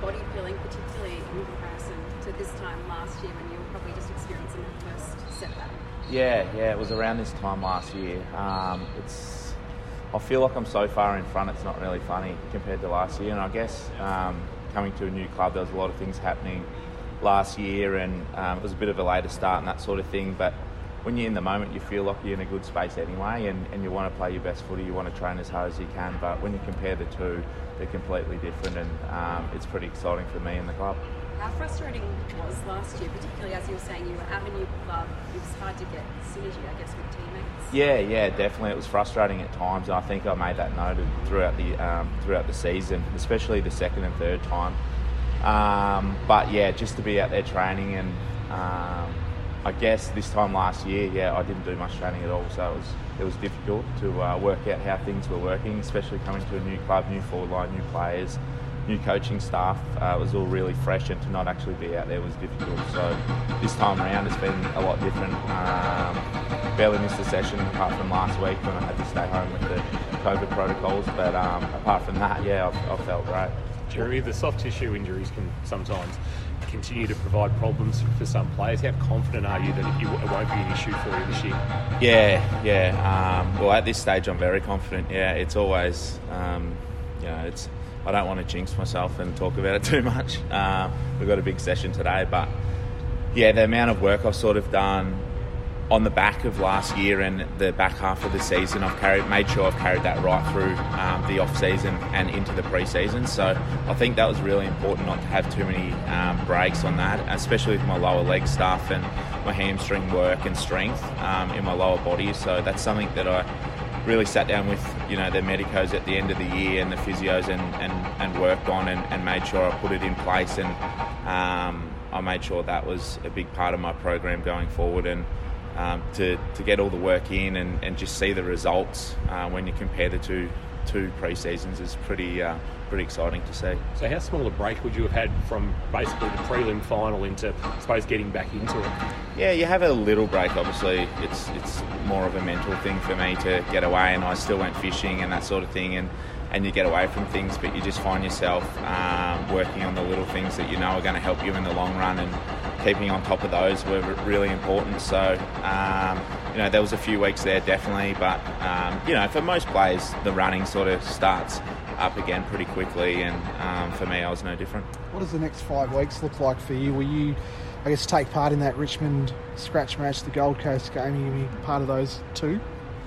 body feeling, particularly in comparison to this time last year when you were probably just experiencing the first setback? Yeah, it was around this time last year. I feel like I'm so far in front, it's not really funny compared to last year. And I guess coming to a new club, there was a lot of things happening last year, and it was a bit of a later start and that sort of thing. But when you're in the moment, you feel like you're in a good space anyway, and you want to play your best footy, you want to train as hard as you can. But when you compare the two, they're completely different, and it's pretty exciting for me and the club. How frustrating was last year, particularly as you were saying, you were at a new club, it was hard to get synergy, I guess, with teammates? Yeah, definitely. It was frustrating at times, and I think I made that noted throughout the season, especially the second and third time. But yeah, just to be out there training, and I guess this time last year, I didn't do much training at all, so it was difficult to work out how things were working, especially coming to a new club, new forward line, new players, new coaching staff. It was all really fresh, and to not actually be out there was difficult. So this time around it's been a lot different. Barely missed a session apart from last week when I had to stay home with the COVID protocols, but apart from that, I felt great. Jeremy, the soft tissue injuries can sometimes continue to provide problems for some players. How confident are you that it won't be an issue for you this year? Yeah. Well, at this stage I'm very confident. Yeah, it's always, I don't want to jinx myself and talk about it too much. We've got a big session today, but yeah, the amount of work I've sort of done on the back of last year and the back half of the season, I've made sure I've carried that right through the off season and into the pre-season. So I think that was really important not to have too many breaks on that, especially with my lower leg stuff and my hamstring work and strength in my lower body. So that's something that I really sat down with, the medicos at the end of the year and the physios and worked on and made sure I put it in place, and I made sure that was a big part of my program going forward, and to get all the work in and just see the results when you compare the two pre-seasons is pretty exciting to see. So how small a break would you have had from basically the prelim final into, I suppose, getting back into it? Yeah, you have a little break. Obviously, it's more of a mental thing for me to get away, and I still went fishing and that sort of thing, and you get away from things, but you just find yourself working on the little things that are going to help you in the long run, and keeping on top of those were really important. So, there was a few weeks there definitely, but for most players, the running sort of starts up again pretty quickly, and for me, I was no different. What does the next 5 weeks look like for you? Will you, I guess, take part in that Richmond scratch match, the Gold Coast game? Are you going to be part of those too?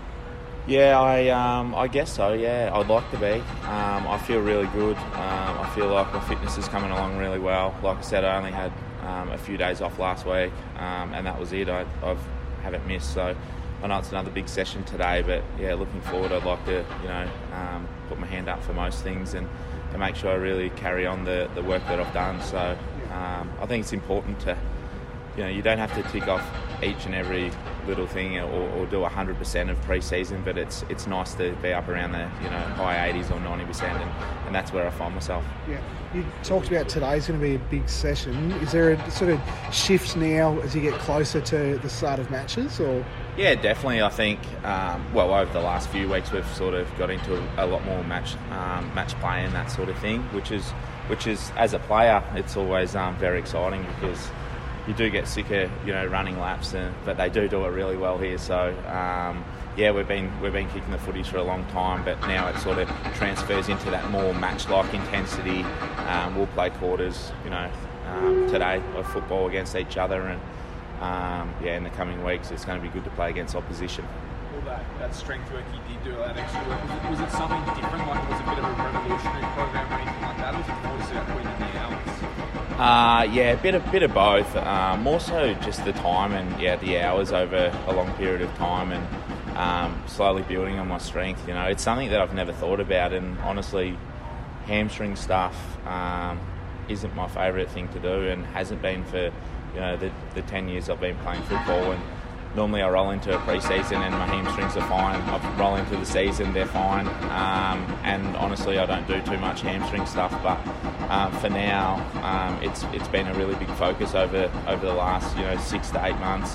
Yeah, I guess so, yeah. I'd like to be. I feel really good. I feel like my fitness is coming along really well. Like I said, I only had a few days off last week, and that was it. I haven't missed, so I know it's another big session today, but yeah, looking forward, I'd like to, put my hand up for most things and make sure I really carry on the work that I've done. So I think it's important to, you don't have to tick off each and every little thing or do 100% of pre-season, but it's nice to be up around the high 80s or 90%, and that's where I find myself. Yeah, you talked about today's going to be a big session. Is there a sort of shift now as you get closer to the start of matches, or? Yeah, definitely. I think over the last few weeks we've sort of got into a lot more match play and that sort of thing, which is as a player it's always very exciting, because you do get sick of running laps, but they do it really well here. So we've been kicking the footies for a long time, but now it sort of transfers into that more match-like intensity. We'll play quarters, today of football against each other, and in the coming weeks it's going to be good to play against opposition. All that strength work you did do, that extra work, was it something different? Like, was it a bit of a revolutionary program or anything like that? Or was it more just about winning the hours? A bit of both. More so just the time and the hours over a long period of time, and slowly building on my strength. It's something that I've never thought about, and honestly, hamstring stuff isn't my favourite thing to do, and hasn't been for the 10 years I've been playing football. And normally I roll into a pre-season and my hamstrings are fine. I roll into the season, they're fine. And honestly, I don't do too much hamstring stuff. But for now, it's been a really big focus over the last 6 to 8 months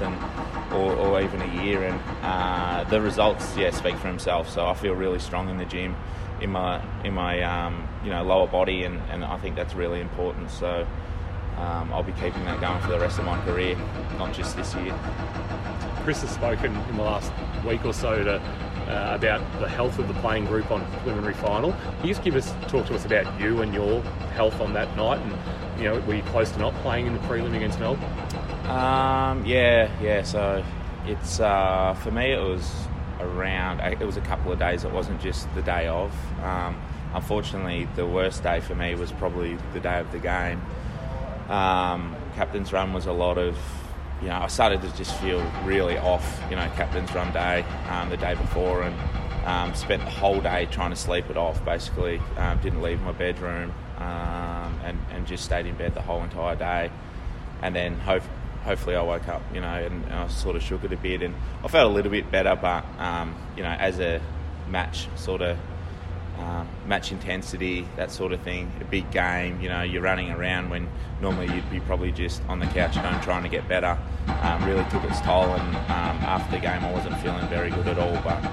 or even a year. And the results speak for themselves. So I feel really strong in the gym, in my lower body, and I think that's really important. So I'll be keeping that going for the rest of my career, not just this year. Chris has spoken in the last week or so about the health of the playing group on preliminary final. Can you just talk to us about you and your health on that night, and were you close to not playing in the prelim against Melbourne? Yeah. So it's for me it was a couple of days. It wasn't just the day of. Unfortunately, the worst day for me was probably the day of the game. Captain's run was a lot of, I started to just feel really off, captain's run day, the day before, and spent the whole day trying to sleep it off, basically. Didn't leave my bedroom, and just stayed in bed the whole entire day. And then hopefully I woke up, and I sort of shook it a bit, and I felt a little bit better, but, as a match sort of, match intensity, that sort of thing, a big game, you're running around when normally you'd be probably just on the couch at home trying to get better, really took its toll, and after the game I wasn't feeling very good at all, but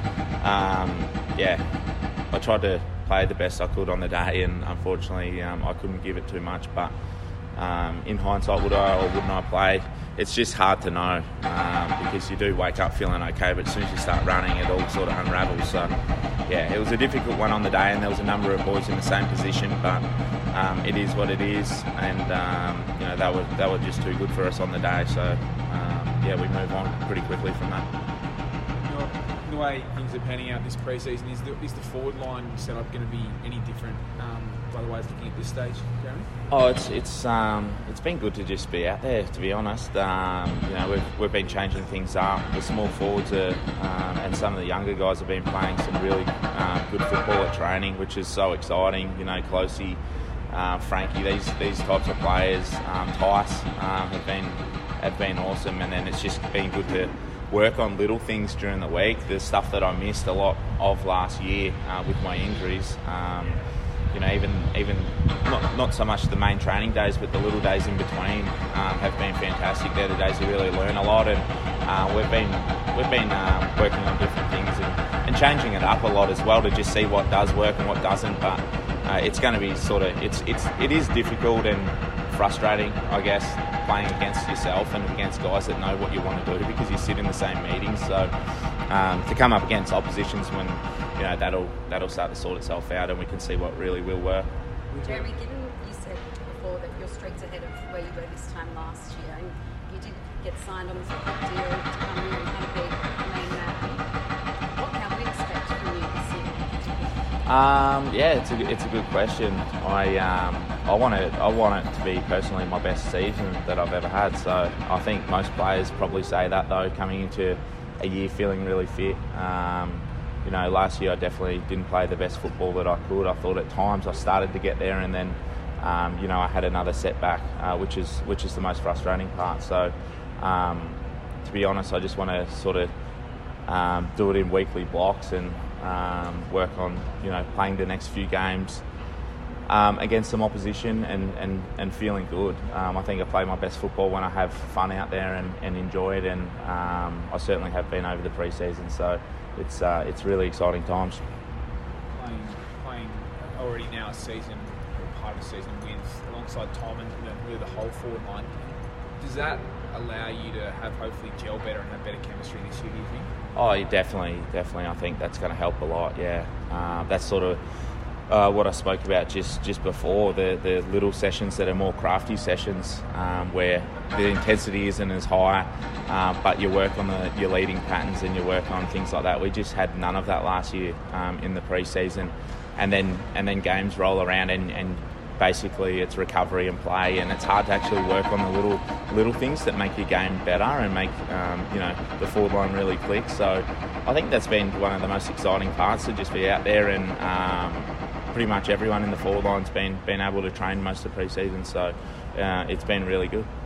I tried to play the best I could on the day, and unfortunately I couldn't give it too much, but in hindsight, would I or wouldn't I play? It's just hard to know, because you do wake up feeling okay, but as soon as you start running, it all sort of unravels. So, it was a difficult one on the day, and there was a number of boys in the same position, but it is what it is, and they were just too good for us on the day. So, we move on pretty quickly from that. The way things are panning out this pre-season, is the forward line setup going to be any different by the way it's looking at this stage, Jeremy? Oh, it's been good to just be out there, to be honest. We've been changing things up. The small forwards and some of the younger guys have been playing some really good football at training, which is so exciting. Closey, Frankie, these types of players, Tice have been awesome, and then it's just been good to work on little things during the week. The stuff that I missed a lot of last year with my injuries. Even not so much the main training days, but the little days in between have been fantastic. They're the days you really learn a lot, and we've been working on different things and changing it up a lot as well to just see what does work and what doesn't. But it's going to be it is difficult and frustrating, I guess, playing against yourself and against guys that know what you want to do, because you sit in the same meetings. So to come up against oppositions when that'll start to sort itself out, and we can see what really will work. Jeremy, given you said before that your streak's ahead of where you were this time last year, and you did get signed on this big deal to come here and kind of be the main man, what can we expect from you this year? It's a good question. I want it to be personally my best season that I've ever had. So I think most players probably say that, though, coming into a year feeling really fit. Last year I definitely didn't play the best football that I could. I thought at times I started to get there, and then I had another setback, which is the most frustrating part. So to be honest, I just want to sort of do it in weekly blocks and work on playing the next few games against some opposition and feeling good. I think I play my best football when I have fun out there and enjoy it, and I certainly have been over the pre-season. So it's really exciting times. Playing already now a season, or part of the season, with alongside Tom and really the whole forward line. Does that allow you to have hopefully gel better and have better chemistry this year, do you think? Oh, definitely. I think that's going to help a lot. Yeah, that's sort of what I spoke about just before. The little sessions that are more crafty sessions, where the intensity isn't as high, but you work on your leading patterns and you work on things like that. We just had none of that last year in the pre-season, and then games roll around and basically it's recovery and play, and it's hard to actually work on the little things that make your game better and make the forward line really click. So I think that's been one of the most exciting parts, to just be out there, and pretty much everyone in the forward line's been able to train most of the pre-season, so it's been really good.